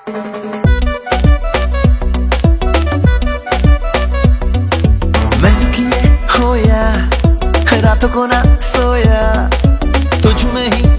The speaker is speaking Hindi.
मैंने किए खोया रातों को ना सोया तुझ में ही